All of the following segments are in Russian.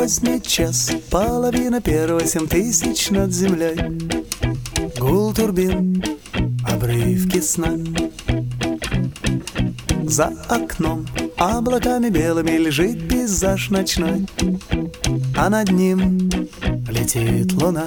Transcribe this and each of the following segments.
поздний час, половина первого, 7000 над землей. Гул турбин, обрывки сна. За окном облаками белыми лежит пейзаж ночной, а над ним летит луна.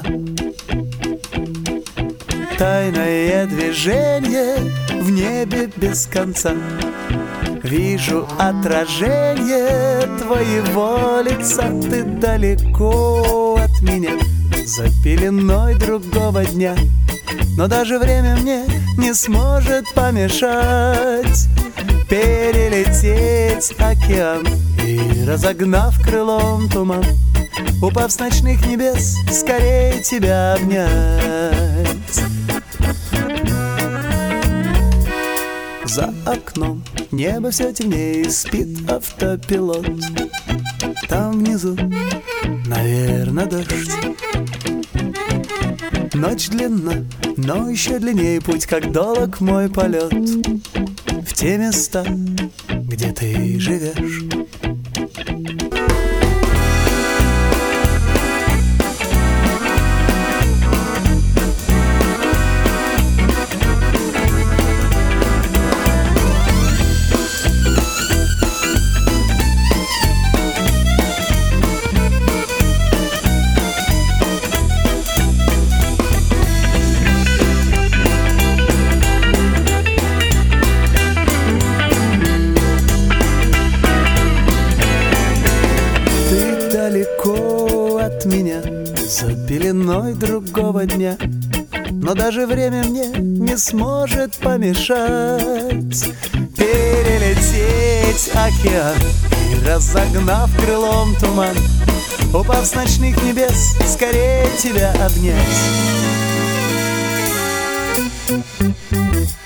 Тайное движение в небе без конца. Вижу отражение твоего лица. Ты далеко от меня, за пеленой другого дня, но даже время мне не сможет помешать перелететь океан и, разогнав крылом туман, упав с ночных небес, скорее тебя обнять. За окном небо все темнее, спит автопилот. Там внизу, наверное, дождь. Ночь длинна, но еще длиннее путь, как долг мой полет в те места, где ты живешь. Далеко от меня, за пеленой другого дня, но даже время мне не сможет помешать перелететь океан и, разогнав крылом туман, упав с ночных небес, скорее тебя обнять.